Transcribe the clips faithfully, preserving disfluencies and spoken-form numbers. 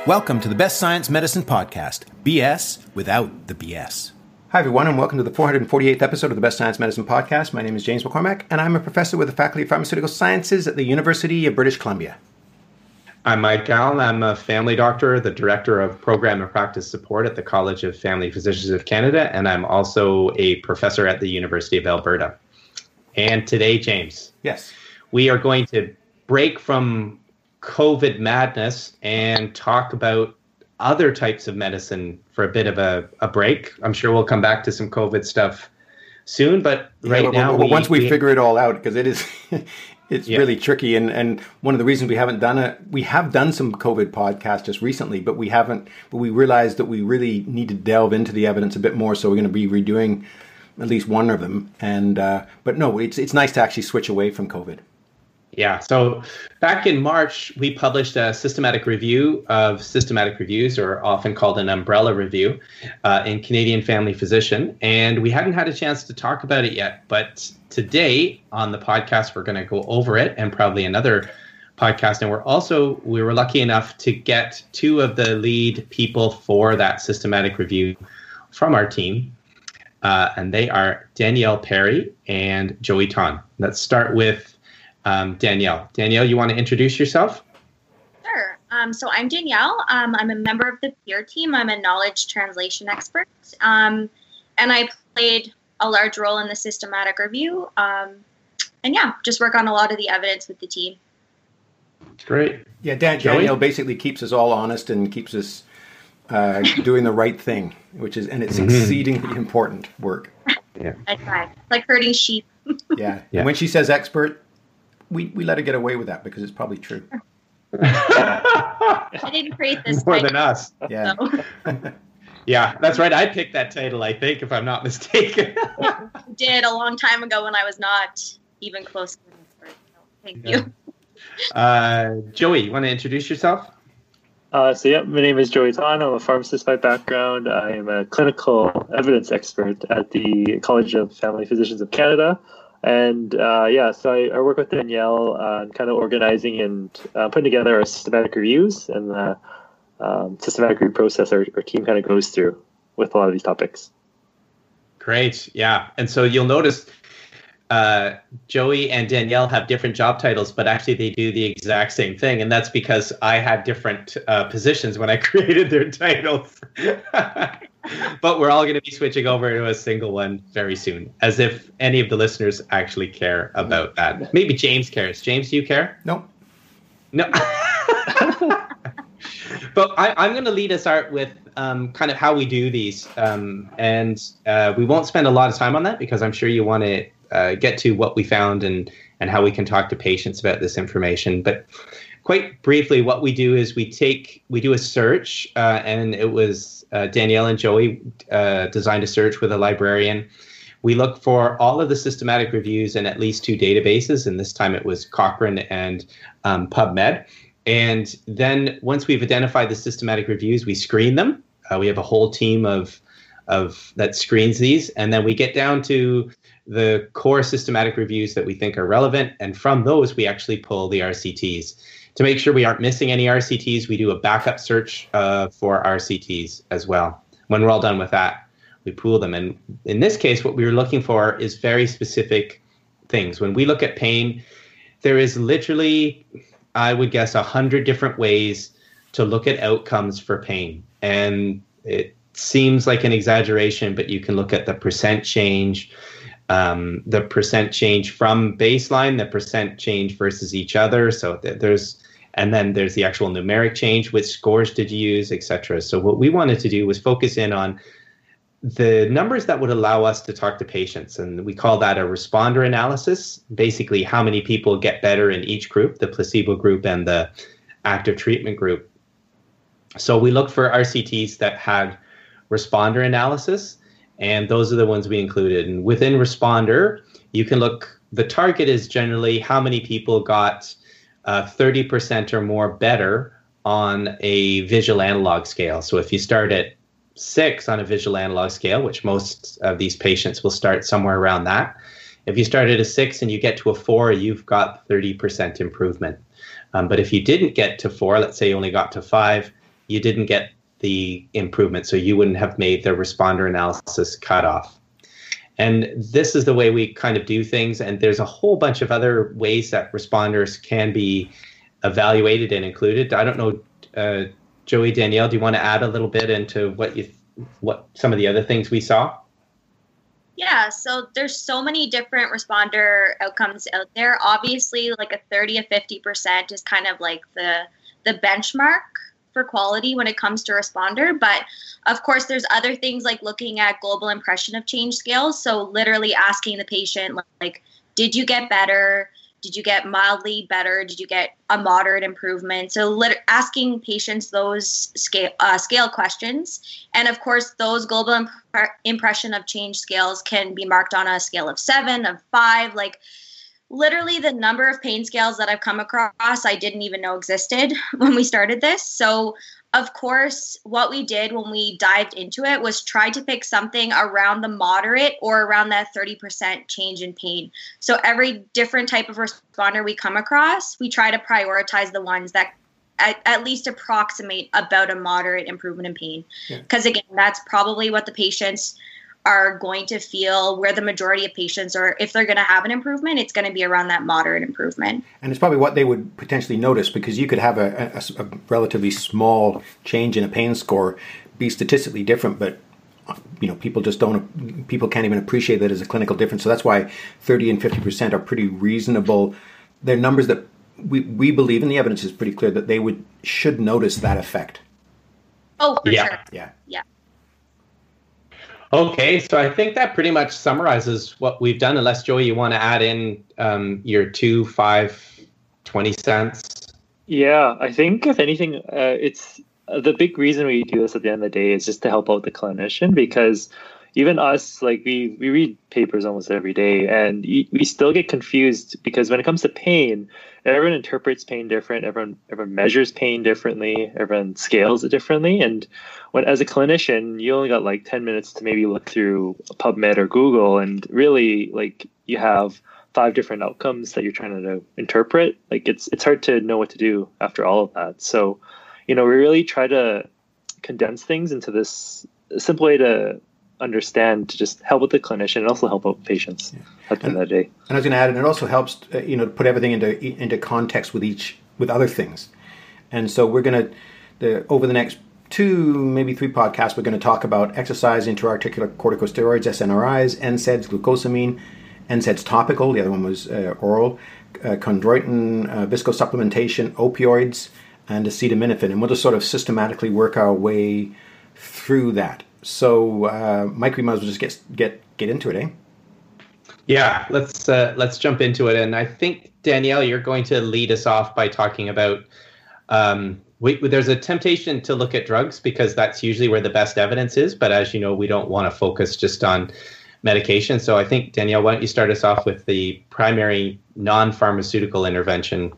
Welcome to the Best Science Medicine Podcast, B S without the B S. Hi everyone, and welcome to the four hundred forty-eighth episode of the Best Science Medicine Podcast. My name is James McCormack, and I'm a professor with the Faculty of Pharmaceutical Sciences at the University of British Columbia. I'm Mike Gall. I'm a family doctor, the Director of Program and Practice Support at the College of Family Physicians of Canada, and I'm also a professor at the University of Alberta. And today, James, yes, we are going to break from COVID madness and talk about other types of medicine for a bit of a, a break. I'm sure we'll come back to some COVID stuff soon, but right yeah, but, now... But we, once we, we figure it all out, because it is... It's yeah. really tricky, and, and one of the reasons we haven't done it, we have done some COVID podcasts just recently, but we haven't, but we realized that we really need to delve into the evidence a bit more, so we're going to be redoing at least one of them. And uh, but no, it's it's nice to actually switch away from COVID. Yeah, so back in March, we published a systematic review of systematic reviews, or often called an umbrella review, uh, in Canadian Family Physician. And we hadn't had a chance to talk about it yet. But today on the podcast, we're going to go over it, and probably another podcast. And we're also, we were lucky enough to get two of the lead people for that systematic review from our team. Uh, and they are Danielle Perry and Joey Tan. Let's start with Um, Danielle. Danielle, you want to introduce yourself? Sure. Um, so I'm Danielle. Um, I'm a member of the peer team. I'm a knowledge translation expert. Um, and I played a large role in the systematic review. Um, and yeah, just work on a lot of the evidence with the team. Great. Yeah, Dan, Danielle basically keeps us all honest and keeps us uh, doing the right thing, which is, and it's mm-hmm. exceedingly important work. Yeah. I try. Like herding sheep. yeah. yeah. And when she says expert, We we let her get away with that because it's probably true. I didn't create this more title, than us. Yeah, so. Yeah, that's right. I picked that title, I think, if I'm not mistaken. I did a long time ago when I was not even close to an expert. So thank yeah. you. Uh, Joey, you want to introduce yourself? Uh, so yeah, my name is Joey Tan. I'm a pharmacist by background. I am a clinical evidence expert at the College of Family Physicians of Canada. And uh, yeah, so I, I work with Danielle on kind of organizing and uh, putting together our systematic reviews and the um, systematic review process our, our team kind of goes through with a lot of these topics. Great, yeah. And so you'll notice uh, Joey and Danielle have different job titles, but actually they do the exact same thing. And that's because I had different uh, positions when I created their titles. But we're all going to be switching over to a single one very soon, as if any of the listeners actually care about that. Maybe James cares. James, do you care? No. No. But I, I'm going to lead us out with um, kind of how we do these. Um, and uh, we won't spend a lot of time on that because I'm sure you want to uh, get to what we found and, and how we can talk to patients about this information. But quite briefly, what we do is we take, we do a search, uh, and it was uh, Danielle and Joey uh, designed a search with a librarian. We look for all of the systematic reviews in at least two databases, and this time it was Cochrane and um, PubMed. And then once we've identified the systematic reviews, we screen them. Uh, we have a whole team of of that screens these, and then we get down to the core systematic reviews that we think are relevant, and from those we actually pull the R C Ts. To make sure we aren't missing any R C Ts, we do a backup search uh, for R C Ts as well. When we're all done with that, we pool them. And in this case, what we were looking for is very specific things. When we look at pain, there is literally, I would guess, a hundred different ways to look at outcomes for pain. And it seems like an exaggeration, but you can look at the percent change, um, the percent change from baseline, the percent change versus each other. So th- there's, and then there's the actual numeric change, which scores did you use, et cetera. So what we wanted to do was focus in on the numbers that would allow us to talk to patients. And we call that a responder analysis, basically how many people get better in each group, the placebo group and the active treatment group. So we looked for R C Ts that had responder analysis, and those are the ones we included. And within responder, you can look, the target is generally how many people got uh, thirty percent or more better on a visual analog scale. So if you start at six on a visual analog scale, which most of these patients will start somewhere around that, if you start at a six and you get to a four, you've got thirty percent improvement. Um, but if you didn't get to four, let's say you only got to five, you didn't get the improvement, so you wouldn't have made the responder analysis cutoff. And this is the way we kind of do things. And there's a whole bunch of other ways that responders can be evaluated and included. I don't know, uh, Joey, Danielle, do you want to add a little bit into what you, what some of the other things we saw? Yeah, so there's so many different responder outcomes out there. Obviously, like a thirty to fifty percent is kind of like the the benchmark for quality when it comes to responder. But of course, there's other things like looking at global impression of change scales. So literally asking the patient, like, did you get better? Did you get mildly better? Did you get a moderate improvement? So lit- asking patients those scale uh, scale questions. And of course, those global imp- impression of change scales can be marked on a scale of seven, of five, like literally the number of pain scales that I've come across, I didn't even know existed when we started this. So of course, what we did when we dived into it was try to pick something around the moderate or around that thirty percent change in pain. So every different type of responder we come across, we try to prioritize the ones that at, at least approximate about a moderate improvement in pain. Because yeah. again, that's probably what the patients are going to feel, where the majority of patients are, if they're going to have an improvement, it's going to be around that moderate improvement. And it's probably what they would potentially notice, because you could have a, a, a relatively small change in a pain score be statistically different, but you know, people just don't, people can't even appreciate that as a clinical difference. So that's why thirty and fifty percent are pretty reasonable. They're numbers that we, we believe, and the evidence is pretty clear, that they would should notice that effect. Oh, for yeah. sure. Yeah. Yeah. Okay, so I think that pretty much summarizes what we've done, unless, Joey, you want to add in um, your two, five, twenty cents. Yeah, I think if anything, uh, it's uh, the big reason we do this at the end of the day is just to help out the clinician, because even us, like we, we read papers almost every day, and we still get confused, because when it comes to pain, everyone interprets pain different, everyone everyone measures pain differently, everyone scales it differently. And when as a clinician, you only got like ten minutes to maybe look through PubMed or Google, and really like you have five different outcomes that you're trying to interpret. Like it's it's hard to know what to do after all of that. So, you know, we really try to condense things into this simple way to understand, to just help with the clinician and also help out patients yeah. at the and, end of the day. And I was going to add, and it also helps, uh, you know, to put everything into into context with each with other things. And so we're going to, the over the next two, maybe three podcasts, we're going to talk about exercise, intra-articular corticosteroids, S N R Is, N SAIDs, glucosamine, N SAIDs topical. The other one was uh, oral, uh, chondroitin, uh, viscosupplementation, opioids, and acetaminophen. And we'll just sort of systematically work our way through that. So, uh, Mike, we might as well just get get get into it, eh? Yeah, let's uh, let's jump into it. And I think, Danielle, you're going to lead us off by talking about. Um, we, there's a temptation to look at drugs because that's usually where the best evidence is. But as you know, we don't want to focus just on medication. So I think, Danielle, why don't you start us off with the primary non-pharmaceutical intervention?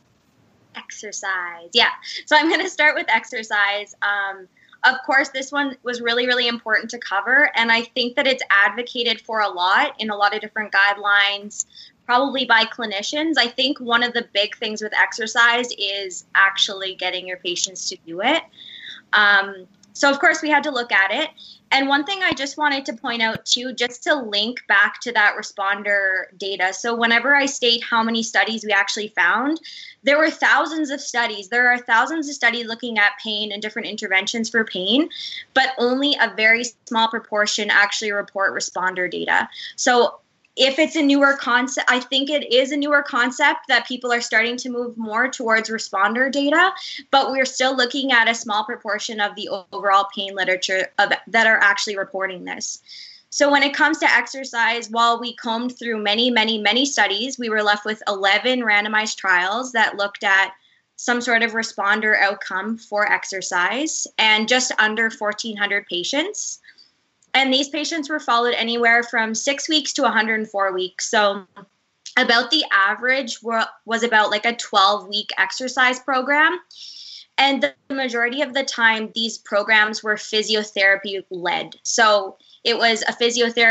Exercise. Yeah. So I'm going to start with exercise. Um, Of course, this one was really, really important to cover, and I think that it's advocated for a lot in a lot of different guidelines, probably by clinicians. I think one of the big things with exercise is actually getting your patients to do it. Um, so, of course, we had to look at it. And one thing I just wanted to point out, too, just to link back to that responder data. So whenever I state how many studies we actually found, there were thousands of studies. There are thousands of studies looking at pain and different interventions for pain, but only a very small proportion actually report responder data. So if it's a newer concept, I think it is a newer concept that people are starting to move more towards responder data, but we're still looking at a small proportion of the overall pain literature of, that are actually reporting this. So when it comes to exercise, while we combed through many, many, many studies, we were left with eleven randomized trials that looked at some sort of responder outcome for exercise and just under fourteen hundred patients. And these patients were followed anywhere from six weeks to one hundred four weeks. So about the average were, was about like a twelve-week exercise program. And the majority of the time, these programs were physiotherapy-led. So it was a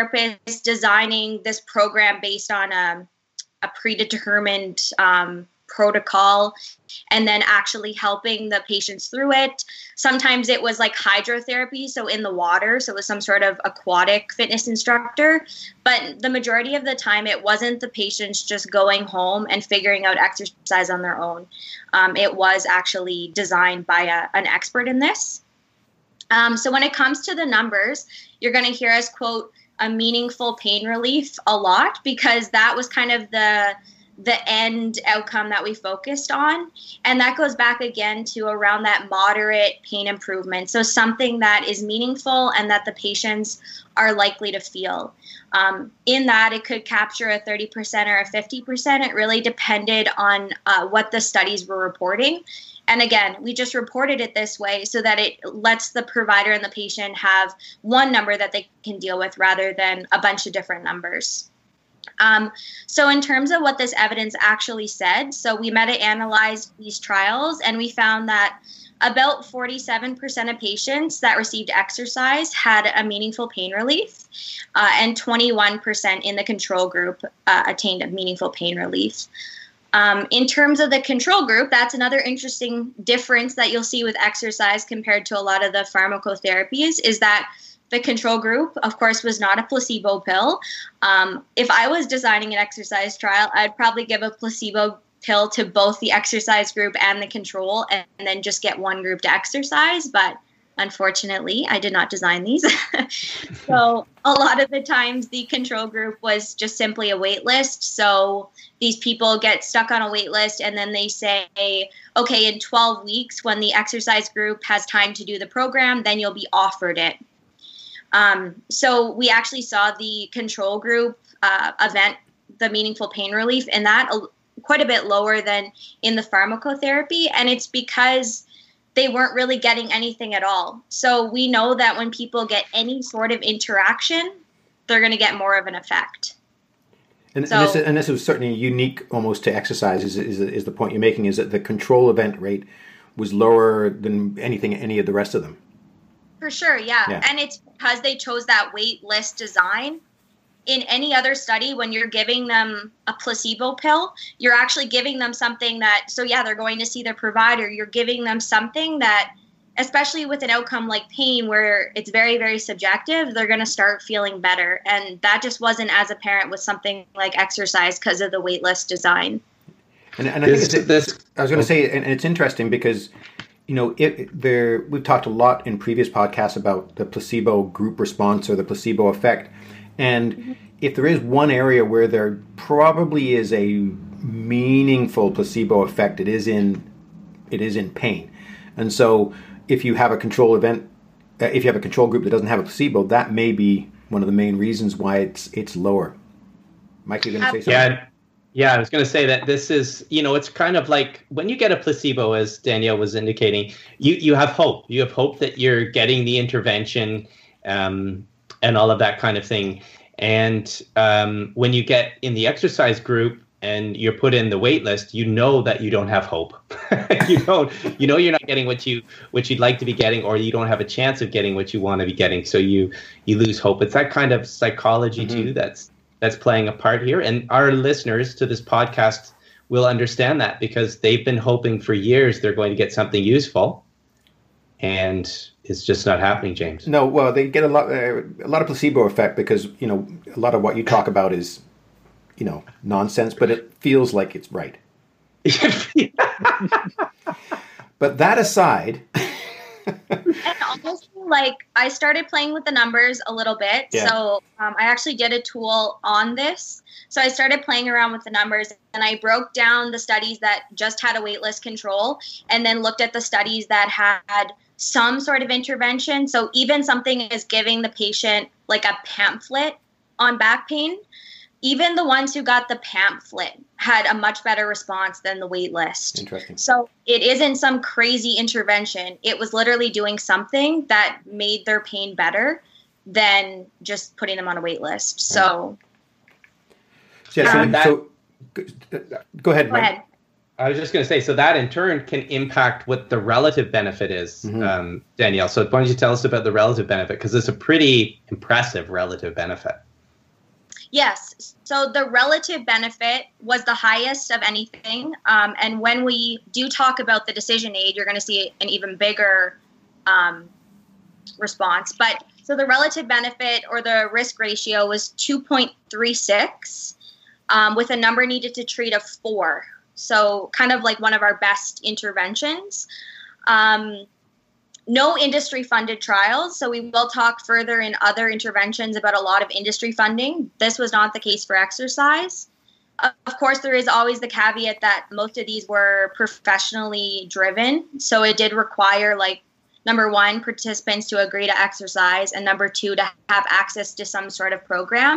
physiotherapist designing this program based on a, a predetermined um, protocol and then actually helping the patients through it. Sometimes it was like hydrotherapy, so in the water, so it was some sort of aquatic fitness instructor. But the majority of the time, it wasn't the patients just going home and figuring out exercise on their own. Um, it was actually designed by a, an expert in this. Um, so when it comes to the numbers, you're going to hear us quote a meaningful pain relief a lot, because that was kind of the the end outcome that we focused on. And that goes back again to around that moderate pain improvement. So something that is meaningful and that the patients are likely to feel. Um, in that, it could capture a thirty percent or a fifty percent. It really depended on uh, what the studies were reporting. And again, we just reported it this way so that it lets the provider and the patient have one number that they can deal with rather than a bunch of different numbers. Um, so in terms of what this evidence actually said, so we meta-analyzed these trials and we found that about forty-seven percent of patients that received exercise had a meaningful pain relief, uh, and twenty-one percent in the control group uh, attained a meaningful pain relief. Um, in terms of the control group, that's another interesting difference that you'll see with exercise compared to a lot of the pharmacotherapies, is that the control group, of course, was not a placebo pill. Um, if I was designing an exercise trial, I'd probably give a placebo pill to both the exercise group and the control, and, and then just get one group to exercise. But unfortunately, I did not design these. So a lot of the times the control group was just simply a wait list. So these people get stuck on a wait list and then they say, okay, in twelve weeks, when the exercise group has time to do the program, then you'll be offered it. Um, so we actually saw the control group uh, event, the meaningful pain relief, and that uh, quite a bit lower than in the pharmacotherapy. And it's because they weren't really getting anything at all. So we know that when people get any sort of interaction, they're going to get more of an effect. And, so, and, this, and this is certainly unique almost to exercise, is, is, is the point you're making, is that the control event rate was lower than anything, any of the rest of them. For sure, yeah. yeah. And it's because they chose that wait list design. In any other study, when you're giving them a placebo pill, you're actually giving them something that, so yeah, they're going to see their provider. You're giving them something that, especially with an outcome like pain, where it's very, very subjective, they're going to start feeling better. And that just wasn't as apparent with something like exercise because of the wait list design. And, and I think it's, this, I was going to say, and it's interesting because, you know, it, there we've talked a lot in previous podcasts about the placebo group response or the placebo effect. And mm-hmm. if there is one area where there probably is a meaningful placebo effect, it is in it is in pain. And so if you have a control event, uh, if you have a control group that doesn't have a placebo, that may be one of the main reasons why it's it's lower. Mike, you're going to say something? Yeah. Yeah, I was going to say that this is, you know, it's kind of like when you get a placebo, as Danielle was indicating, you, you have hope. You have hope that you're getting the intervention um, and all of that kind of thing. And um, when you get in the exercise group and you're put in the wait list, you know that you don't have hope. you don't, you know, you're not getting what you what you'd like to be getting, or you don't have a chance of getting what you want to be getting. So you you lose hope. It's that kind of psychology mm-hmm. too that's that's playing a part here. And our listeners to this podcast will understand that, because they've been hoping for years they're going to get something useful, and it's just not happening, James. No, well, they get a lot, uh, a lot of placebo effect because, you know, a lot of what you talk about is, you know, nonsense, but it feels like it's right. But that aside... And honestly, like, I started playing with the numbers a little bit. Yeah. So um, I actually did a tool on this. So I started playing around with the numbers, and I broke down the studies that just had a waitlist control, and then looked at the studies that had some sort of intervention. So even something as giving the patient like a pamphlet on back pain, even the ones who got the pamphlet had a much better response than the wait list. Interesting. So it isn't some crazy intervention. It was literally doing something that made their pain better than just putting them on a wait list. So, yeah, so, um, that, so go ahead, go Mike. ahead. I was just going to say, so that in turn can impact what the relative benefit is, mm-hmm. um, Danielle. So why don't you tell us about the relative benefit? Because it's a pretty impressive relative benefit. Yes. So the relative benefit was the highest of anything. Um, and when we do talk about the decision aid, you're going to see an even bigger um, response. But so the relative benefit or the risk ratio was two point three six um, with a number needed to treat of four. So kind of like one of our best interventions. Um, No industry-funded trials, so we will talk further in other interventions about a lot of industry funding. This was not the case for exercise. Of course, there is always the caveat that most of these were professionally driven, so it did require, like, number one, participants to agree to exercise, and number two, to have access to some sort of program.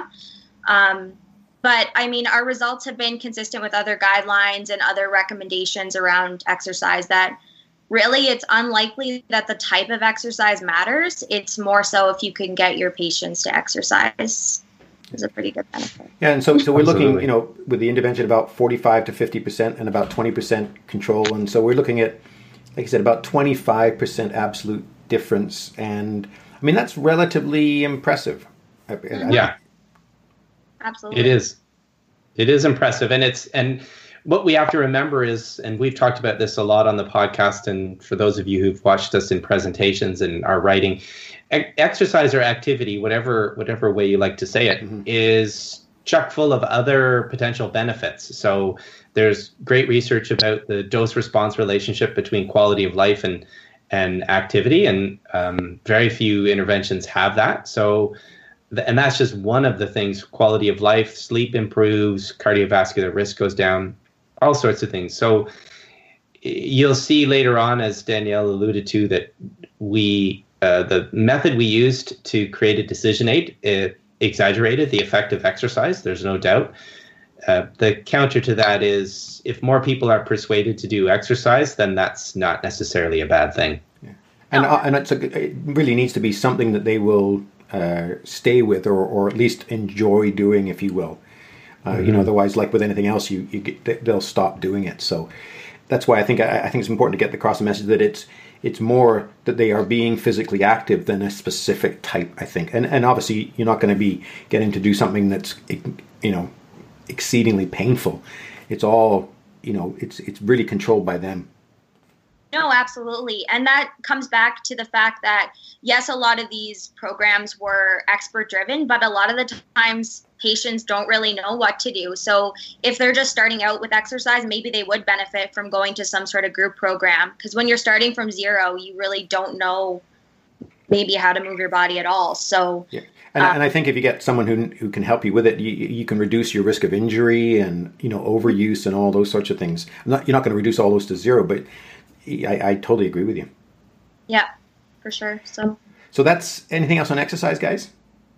Um, but, I mean, our results have been consistent with other guidelines and other recommendations around exercise that really, it's unlikely that the type of exercise matters. It's more so if you can get your patients to exercise. Is a pretty good benefit. Yeah, and so so we're Absolutely. looking, you know, with the intervention about forty-five to fifty percent and about twenty percent control. And so we're looking at, like I said, about twenty-five percent absolute difference. And I mean, that's relatively impressive. Yeah, Absolutely. it is. It is impressive. And it's, and what we have to remember is, and we've talked about this a lot on the podcast, and for those of you who've watched us in presentations and our writing, e- exercise or activity, whatever whatever way you like to say it, mm-hmm. is chock full of other potential benefits. So there's great research about the dose-response relationship between quality of life and and activity, and um, very few interventions have that. So, th- and that's just one of the things. Quality of life, sleep improves, cardiovascular risk goes down, all sorts of things. So you'll see later on, as Danielle alluded to, that we uh, the method we used to create a decision aid, it exaggerated the effect of exercise. There's no doubt. Uh, the counter to that is, if more people are persuaded to do exercise, then that's not necessarily a bad thing. Yeah. And uh, and it's a, it really needs to be something that they will uh, stay with, or or at least enjoy doing, if you will. Uh, mm-hmm. You know, otherwise, like with anything else, you, you get, they'll stop doing it. So that's why I think I, I think it's important to get across the message that it's it's more that they are being physically active than a specific type. I think, and and obviously you're not going to be getting to do something that's, you know, exceedingly painful. It's all, you know, it's it's really controlled by them. No, absolutely. And that comes back to the fact that, yes, a lot of these programs were expert driven, but a lot of the times patients don't really know what to do. So if they're just starting out with exercise, maybe they would benefit from going to some sort of group program. Because when you're starting from zero, you really don't know maybe how to move your body at all. So yeah. And, um, and I think if you get someone who who can help you with it, you, you can reduce your risk of injury and, you know, overuse and all those sorts of things. Not, you're not going to reduce all those to zero, but I, I totally agree with you. Yeah, for sure. So, so that's anything else on exercise, guys?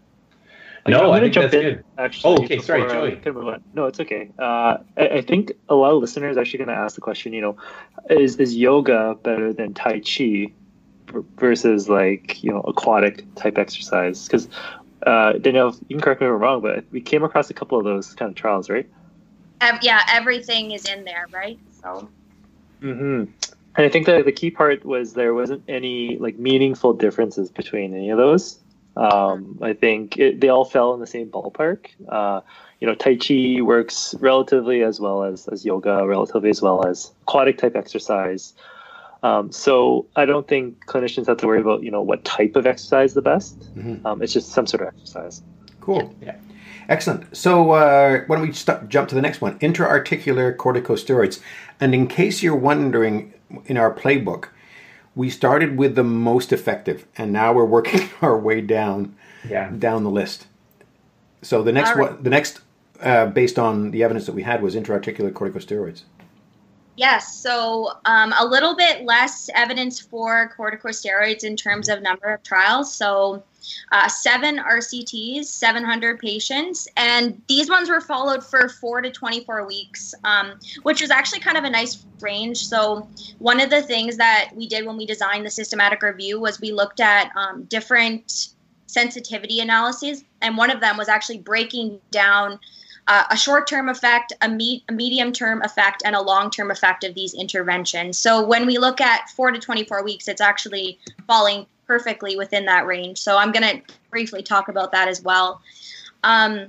No, I I think jump that's in, good. Actually, oh, okay. Sorry, Joey. Uh, no, it's okay. Uh, I, I think a lot of listeners are actually going to ask the question, you know, is, is yoga better than Tai Chi versus, like, you know, aquatic type exercise? Because, uh, Danielle, you can correct me if I'm wrong, but we came across a couple of those kind of trials, right? Um, yeah, everything is in there, right? So. Mm-hmm. And I think that the key part was there wasn't any, like, meaningful differences between any of those. Um, I think it, they all fell in the same ballpark. Uh, you know, Tai Chi works relatively as well as, as yoga, relatively as well as aquatic type exercise. Um, so I don't think clinicians have to worry about, you know, what type of exercise is the best. Mm-hmm. Um, it's just some sort of exercise. Cool. Yeah. Excellent. So uh, why don't we st- jump to the next one? Intra-articular corticosteroids. And in case you're wondering, in our playbook, we started with the most effective, and now we're working our way down, yeah. down the list. So the next right. one, the next, uh, based on the evidence that we had, was intra-articular corticosteroids. Yes, so um, a little bit less evidence for corticosteroids in terms of number of trials. So uh, seven R C Ts, seven hundred patients, and these ones were followed for four to twenty-four weeks, um, which is actually kind of a nice range. So one of the things that we did when we designed the systematic review was we looked at um, different sensitivity analyses, and one of them was actually breaking down Uh, a short-term effect, a, me- a medium-term effect, and a long-term effect of these interventions. So when we look at four to twenty-four weeks, it's actually falling perfectly within that range. So I'm going to briefly talk about that as well. Um,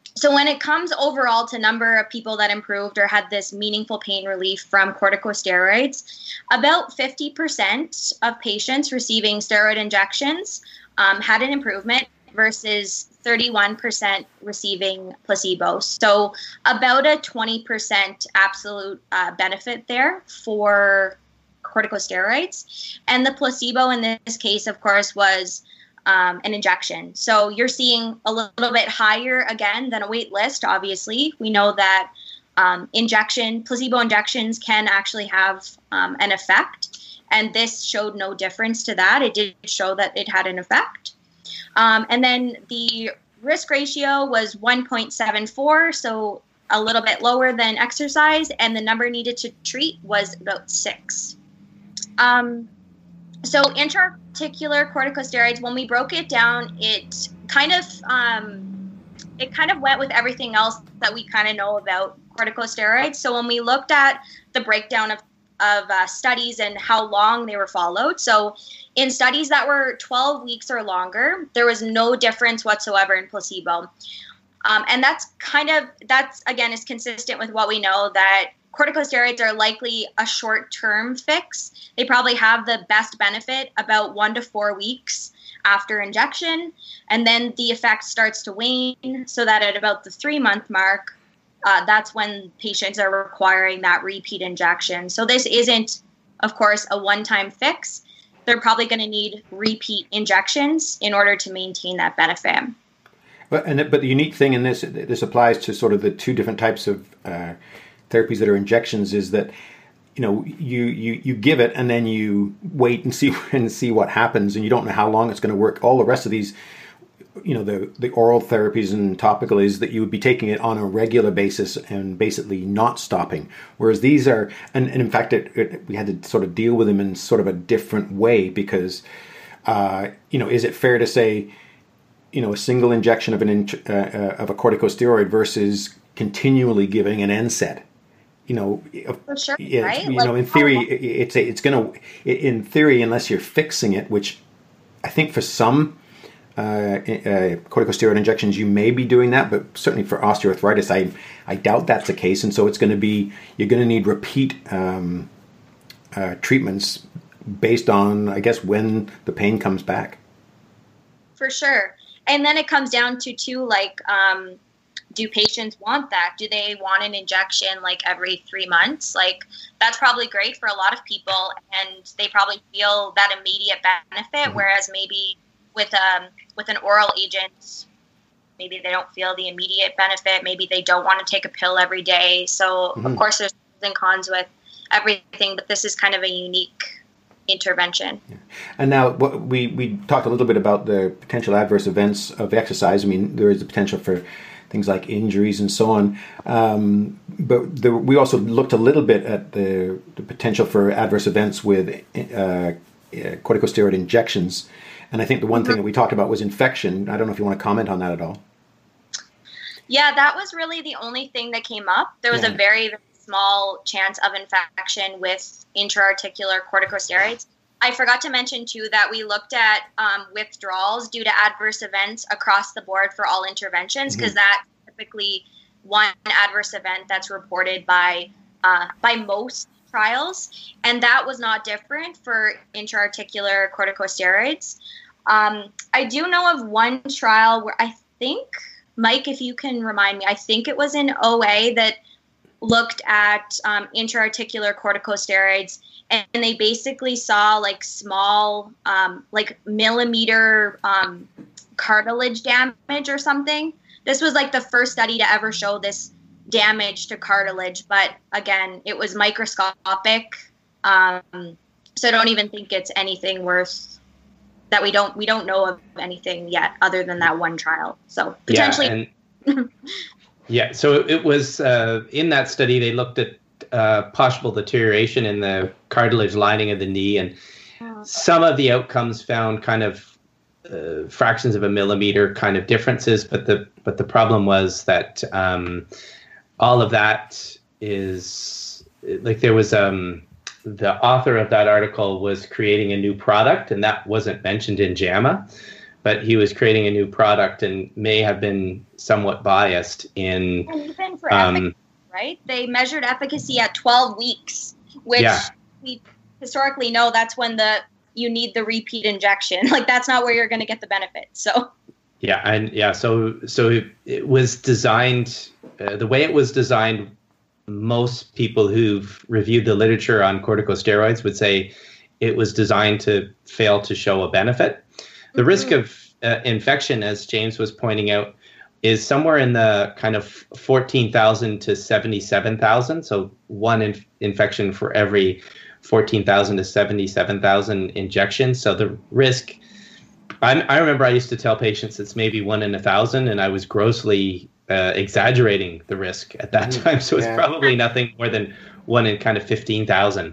so when it comes overall to number of people that improved or had this meaningful pain relief from corticosteroids, about fifty percent of patients receiving steroid injections um, had an improvement versus thirty-one percent receiving placebo. So about a twenty percent absolute uh, benefit there for corticosteroids. And the placebo in this case, of course, was um, an injection. So you're seeing a little bit higher, again, than a wait list, obviously. We know that um, injection, placebo injections can actually have um, an effect. And this showed no difference to that. It did show that it had an effect. Um, and then the risk ratio was one point seven four, so a little bit lower than exercise, and the number needed to treat was about six. Um, so intra-articular corticosteroids, when we broke it down, it kind of um, it kind of went with everything else that we kind of know about corticosteroids. So when we looked at the breakdown of of uh, studies and how long they were followed. So in studies that were twelve weeks or longer, there was no difference whatsoever in placebo. Um, and that's kind of, that's again, is consistent with what we know, that corticosteroids are likely a short-term fix. They probably have the best benefit about one to four weeks after injection. And then the effect starts to wane, so that at about the three-month mark, Uh, that's when patients are requiring that repeat injection. So this isn't, of course, a one-time fix. They're probably going to need repeat injections in order to maintain that benefit. But and but the unique thing in this, this applies to sort of the two different types of uh, therapies that are injections, is that you know you, you you give it and then you wait and see and see what happens, and you don't know how long it's going to work. All the rest of these, you know, the, the oral therapies and topical, is that you would be taking it on a regular basis and basically not stopping. Whereas these are, and, and in fact, it, it, we had to sort of deal with them in sort of a different way because, uh, you know, is it fair to say, you know, a single injection of an in, uh, uh, of a corticosteroid versus continually giving an N SAID? You know, For sure, yeah, right? you Like, know, in theory, it, it's a, it's going to, in theory, unless you're fixing it, which I think for some Uh, uh, corticosteroid injections, you may be doing that, but certainly for osteoarthritis, I I doubt that's the case, and so it's going to be, you're going to need repeat um, uh, treatments based on, I guess, when the pain comes back. For sure. And then it comes down to, too, like, um, do patients want that? Do they want an injection like every three months? Like, that's probably great for a lot of people, and they probably feel that immediate benefit, mm-hmm. whereas maybe with um with an oral agent, maybe they don't feel the immediate benefit. Maybe they don't want to take a pill every day. So mm-hmm. of course there's pros and cons with everything, but this is kind of a unique intervention. Yeah. And now what we we talked a little bit about the potential adverse events of exercise. I mean, there is the potential for things like injuries and so on. Um, but the, we also looked a little bit at the, the potential for adverse events with uh, uh, corticosteroid injections. And I think the one thing that we talked about was infection. I don't know if you want to comment on that at all. Yeah, that was really the only thing that came up. There was yeah. a very, very small chance of infection with intra-articular corticosteroids. I forgot to mention, too, that we looked at um, withdrawals due to adverse events across the board for all interventions, because mm-hmm. that's typically one adverse event that's reported by uh, by most trials, and that was not different for intra-articular corticosteroids. Um, I do know of one trial where I think, Mike, if you can remind me, I think it was in O A that looked at um, intra-articular corticosteroids, and they basically saw like small, um, like millimeter um, cartilage damage or something. This was like the first study to ever show this damage to cartilage, but again, it was microscopic, um, so I don't even think it's anything worth that we don't we don't know of anything yet other than that one trial. So potentially, yeah. And, yeah so it was uh, in that study they looked at uh, possible deterioration in the cartilage lining of the knee, and some of the outcomes found kind of uh, fractions of a millimeter kind of differences, but the but the problem was that um, all of that is like there was um, the author of that article was creating a new product, and that wasn't mentioned in JAMA. but he was creating a new product and may have been somewhat biased in. And even for um, efficacy, right? They measured efficacy at twelve weeks, which Yeah. we historically know that's when the you need the repeat injection. Like that's not where you're going to get the benefit. So. Yeah, and yeah, so so it, it was designed uh, the way it was designed. Most people who've reviewed the literature on corticosteroids would say it was designed to fail to show a benefit. The mm-hmm. risk of uh, infection, as James was pointing out, is somewhere in the kind of fourteen thousand to seventy-seven thousand. So one inf- infection for every fourteen thousand to seventy-seven thousand injections. So the risk, I, I remember I used to tell patients it's maybe one in a thousand, and I was grossly uh, exaggerating the risk at that time. So it's yeah. probably nothing more than one in kind of fifteen thousand.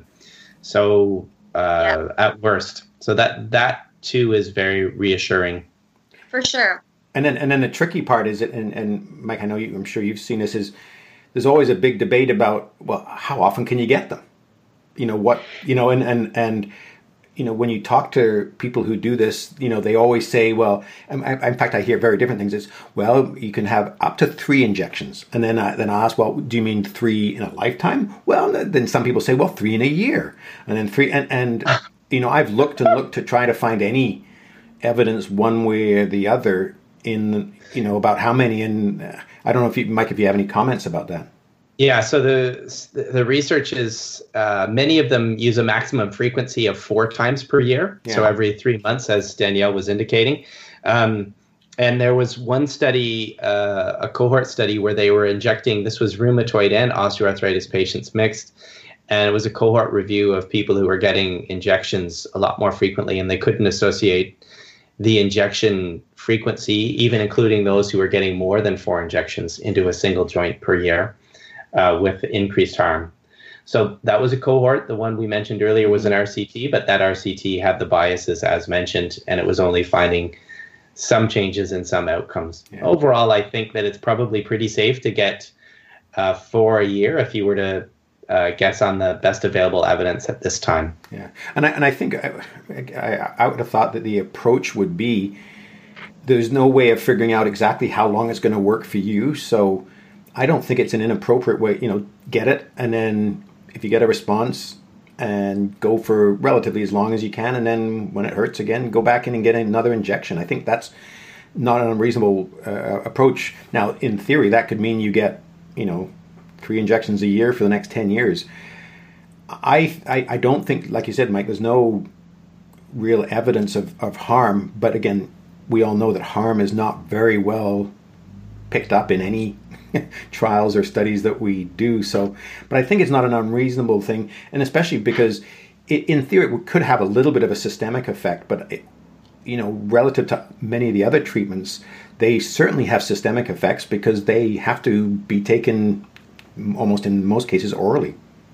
So uh, yeah. at worst. So that that too is very reassuring. For sure. And then and then the tricky part is, and, and Mike, I know you, I'm sure you've seen this, is there's always a big debate about, well, how often can you get them? You know, what, you know, and, and, and you know, when you talk to people who do this, you know, they always say, well, and I, in fact, I hear very different things. It's, well, you can have up to three injections. And then I, then I ask, well, do you mean three in a lifetime? Well, then some people say, well, three in a year. And then three, and, and you know, I've looked and looked to try to find any evidence one way or the other in, you know, about how many. And uh, I don't know if you, Mike, if you have any comments about that. Yeah, so the the research is, uh, many of them use a maximum frequency of four times per year. Yeah. So every three months, as Danielle was indicating. Um, and there was one study, uh, a cohort study where they were injecting, this was rheumatoid and osteoarthritis patients mixed. And it was a cohort review of people who were getting injections a lot more frequently, and they couldn't associate the injection frequency, even including those who were getting more than four injections into a single joint per year. Uh, with increased harm. So that was a cohort. The one we mentioned earlier was an R C T, but that R C T had the biases as mentioned, and it was only finding some changes in some outcomes. Yeah. Overall, I think that it's probably pretty safe to get uh, for a year if you were to uh, guess on the best available evidence at this time. Yeah, and I, and I think I, I, I would have thought that the approach would be there's no way of figuring out exactly how long it's going to work for you, so I don't think it's an inappropriate way, you know, get it, and then if you get a response, and go for relatively as long as you can, and then when it hurts again, go back in and get another injection. I think that's not an unreasonable uh, approach. Now, in theory, that could mean you get, you know, three injections a year for the next ten years. I, I, I don't think, like you said, Mike, there's no real evidence of, of harm, but again, we all know that harm is not very well picked up in any trials or studies that we do. So, but I think it's not an unreasonable thing, and especially because it, in theory it could have a little bit of a systemic effect, but it, you know, relative to many of the other treatments, they certainly have systemic effects because they have to be taken almost in most cases orally.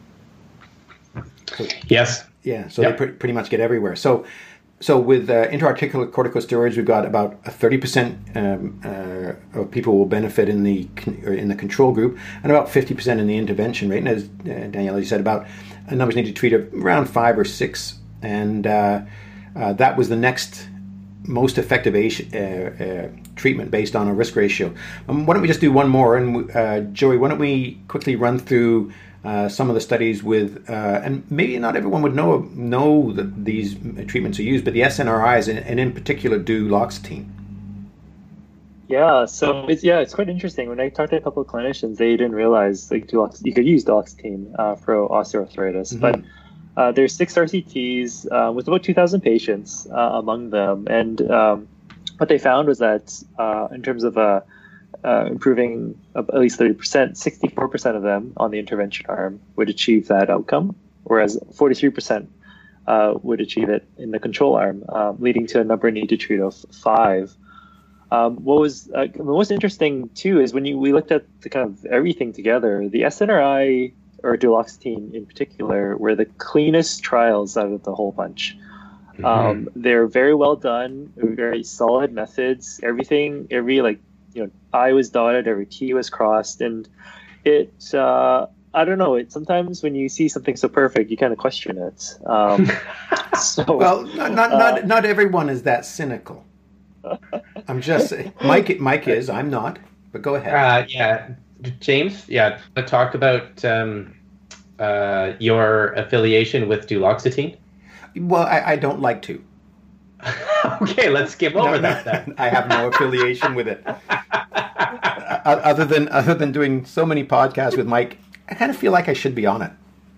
So, yes. Yeah. So yep. they pr- pretty much get everywhere. So. So with uh, intra-articular corticosteroids, we've got about a thirty percent um, uh, of people will benefit in the con- or in the control group, and about fifty percent in the intervention rate. And as uh, Danielle, you said, about uh, numbers need to treat around five or six, and uh, uh, that was the next most effective uh, uh, treatment based on a risk ratio. Um, why don't we just do one more? And uh, Joey, why don't we quickly run through Uh, some of the studies with, uh, and maybe not everyone would know know that these treatments are used, but the S N R Is, and, and in particular, duloxetine. Yeah, so it's yeah, it's quite interesting. When I talked to a couple of clinicians, they didn't realize like dulox- you could use duloxetine uh, for osteoarthritis, mm-hmm. but uh, there's six R C Ts uh, with about two thousand patients uh, among them, and um, what they found was that uh, in terms of a Uh, improving at least thirty percent, sixty-four percent of them on the intervention arm would achieve that outcome, whereas forty-three percent uh, would achieve it in the control arm, uh, leading to a number need to treat of five. Um, what was uh, most interesting, too, is when you, we looked at the kind of everything together, the S N R I, or duloxetine in particular, were the cleanest trials out of the whole bunch. Mm-hmm. Um, they're very well done, very solid methods, everything, every, like, you know, I was dotted, every T was crossed, and it, uh, I don't know, it sometimes when you see something so perfect, you kind of question it. Um, so, well, not not, uh, not not everyone is that cynical. I'm just Mike. Mike is. I'm not. But go ahead. Uh, yeah, James. Yeah, talk about um, uh, your affiliation with duloxetine. Well, I, I don't like to. Okay, let's skip over no, that then. I have no affiliation with it. Other than other than doing so many podcasts with Mike, I kind of feel like I should be on it.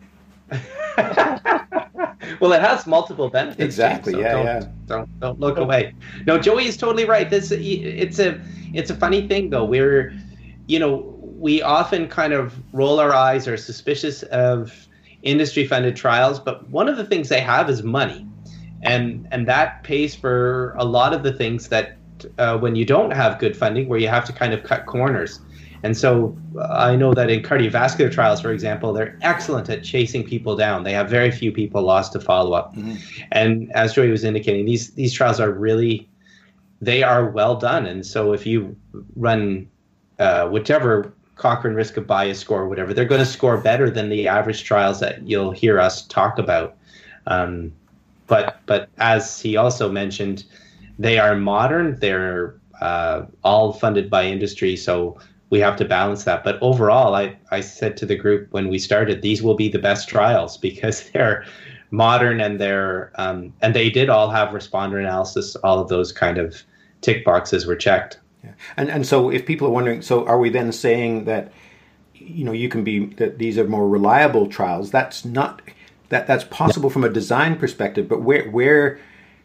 Well, it has multiple benefits. Exactly. James, so yeah. don't, Yeah. Don't don't look away. No, Joey is totally right. This it's a it's a funny thing though. We're you know we often kind of roll our eyes or are suspicious of industry funded trials, but one of the things they have is money, and and that pays for a lot of the things that uh, when you don't have good funding, where you have to kind of cut corners. And so uh, I know that in cardiovascular trials, for example, they're excellent at chasing people down. They have very few people lost to follow-up. Mm-hmm. And as Joey was indicating, these these trials are really, they are well done. And so if you run uh, whichever Cochrane risk of bias score or whatever, they're going to score better than the average trials that you'll hear us talk about. Um, but but as he also mentioned, they are modern. They're uh, all funded by industry. So we have to balance that. But overall, I, I said to the group when we started, these will be the best trials because they're modern and they're um, and they did all have responder analysis. All of those kind of tick boxes were checked. Yeah. And and so if people are wondering, so are we then saying that you know you can be that these are more reliable trials? That's not that that's possible from a design perspective, but where where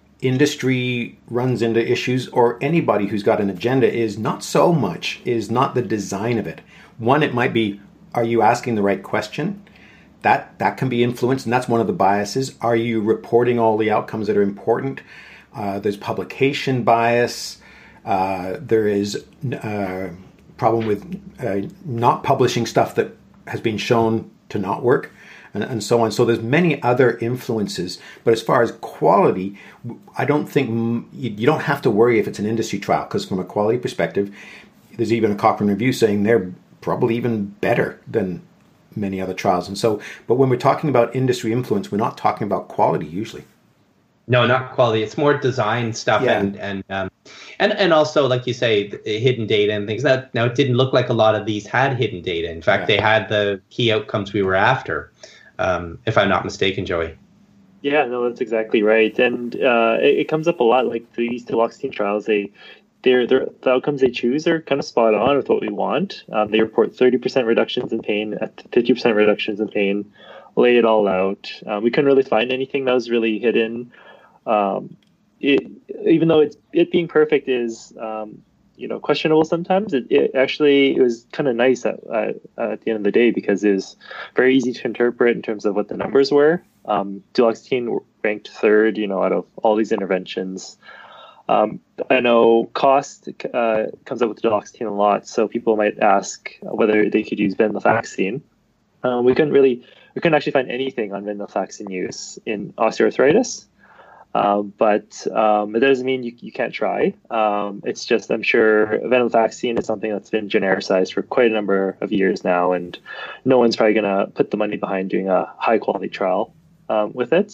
industry runs into issues, or anybody who's got an agenda, is not so much is not the design of it. One, it might be, are you asking the right question? That that can be influenced, and that's one of the biases. Are you reporting all the outcomes that are important? Uh, there's publication bias. Uh, there is uh, problem with uh, not publishing stuff that has been shown to not work. And, and so on. So there's many other influences. But as far as quality, I don't think you, you don't have to worry if it's an industry trial, because from a quality perspective, there's even a Cochrane review saying they're probably even better than many other trials. And so, but when we're talking about industry influence, we're not talking about quality usually. No, not quality. It's more design stuff, yeah. and and um, and and also, like you say, hidden data and things. That now it didn't look like a lot of these had hidden data. In fact, yeah. they had the key outcomes we were after. Um, if I'm not mistaken, Joey. Yeah, no, that's exactly right. And uh, it, it comes up a lot, like these duloxetine trials, they, they're, they're, the outcomes they choose are kind of spot on with what we want. Um, they report thirty percent reductions in pain, fifty percent reductions in pain, lay it all out. Um, we couldn't really find anything that was really hidden. Um, it, even though it's, it being perfect is... Um, you know, questionable sometimes. It, it actually, it was kind of nice at, at, at the end of the day because it was very easy to interpret in terms of what the numbers were. Um, duloxetine ranked third, you know, out of all these interventions. Um, I know cost uh, comes up with duloxetine a lot, so people might ask whether they could use venlafaxine. Um, we couldn't really, we couldn't actually find anything on venlafaxine use in osteoarthritis. Uh, but um, it doesn't mean you, you can't try. Um, it's just, I'm sure venlafaxine is something that's been genericized for quite a number of years now, and no one's probably going to put the money behind doing a high quality trial um, with it.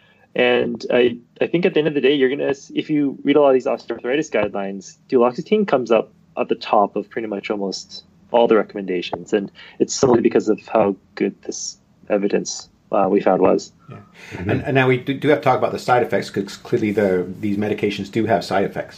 And I, I think at the end of the day, you're going to, if you read a lot of these osteoarthritis guidelines, duloxetine comes up at the top of pretty much almost all the recommendations. And it's solely because of how good this evidence Uh, we found was. Yeah. Mm-hmm. And, and now we do, do have to talk about the side effects, because clearly the these medications do have side effects.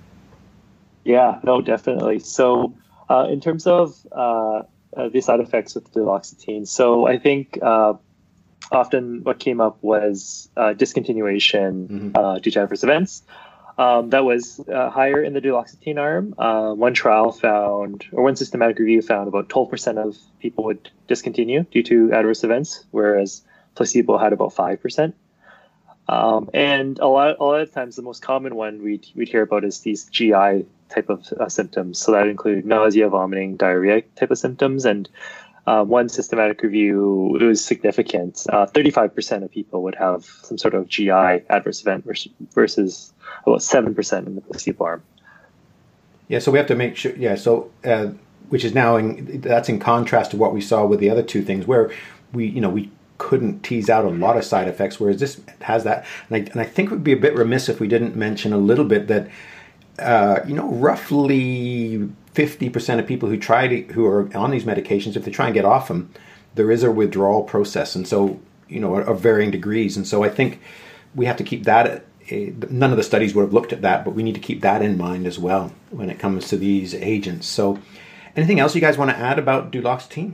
Yeah, no, definitely. So uh, in terms of uh, uh, the side effects with duloxetine, so I think uh, often what came up was uh, discontinuation mm-hmm. uh, due to adverse events. Um, that was uh, higher in the duloxetine arm. Uh, one trial found, or one systematic review found, about twelve percent of people would discontinue due to adverse events, whereas placebo had about five percent. Um, and a lot, a lot of times, the most common one we'd, we'd hear about is these G I type of uh, symptoms. So that include nausea, vomiting, diarrhea type of symptoms. And uh, one systematic review, it was significant. Uh, thirty-five percent of people would have some sort of G I adverse event versus about seven percent in the placebo arm. Yeah, so we have to make sure, yeah, so, uh, which is now, in, that's in contrast to what we saw with the other two things, where we, you know, we couldn't tease out a lot of side effects, whereas this has that. And I, and I think it would be a bit remiss if we didn't mention a little bit that uh, you know, roughly fifty percent of people who try to, who are on these medications, if they try and get off them, there is a withdrawal process. And so, you know, of varying degrees. And so I think we have to keep that, uh, none of the studies would have looked at that, but we need to keep that in mind as well when it comes to these agents. So anything else you guys want to add about duloxetine?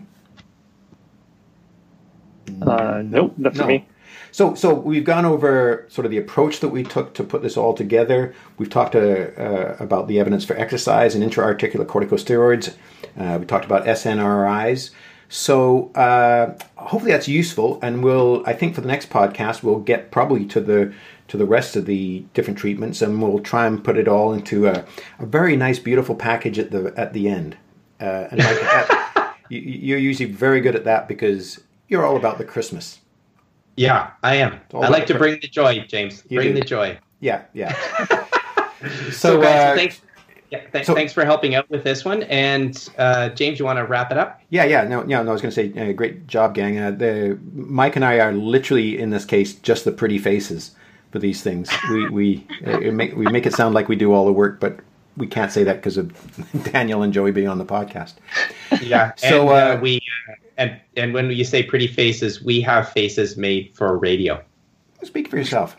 Uh, nope, not for No. me. So, so we've gone over sort of the approach that we took to put this all together. We've talked uh, uh, about the evidence for exercise and intra-articular corticosteroids. Uh, we talked about S N R Is. So uh, hopefully that's useful, and we'll. I think for the next podcast we'll get probably to the to the rest of the different treatments, and we'll try and put it all into a, a very nice, beautiful package at the at the end. Uh, and like, uh, you, you're usually very good at that because you're all about the Christmas. Yeah, I am. I like to bring the joy, James. You bring do. the joy. Yeah, yeah. So, so, guys, uh, thanks. Yeah, th- so- thanks for helping out with this one. And uh, James, you want to wrap it up? Yeah, yeah, no, yeah, no. I was going to say, uh, great job, gang. Uh, the Mike and I are literally in this case just the pretty faces for these things. We we uh, it make, we make it sound like we do all the work, but we can't say that because of Daniel and Joey being on the podcast. Yeah. So, and, uh, uh, we uh, and and when you say pretty faces, we have faces made for radio. Speak for yourself.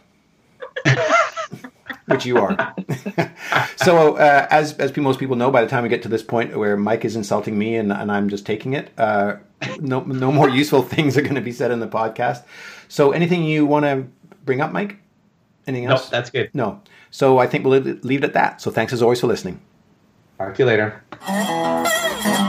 Which you are. So, uh, as as most people know, by the time we get to this point where Mike is insulting me and, and I'm just taking it, uh, no no more useful things are going to be said in the podcast. So, anything you want to bring up, Mike? Anything No, else? that's good. No. So, I think we'll leave it at that. So, thanks as always for listening. Talk to you later.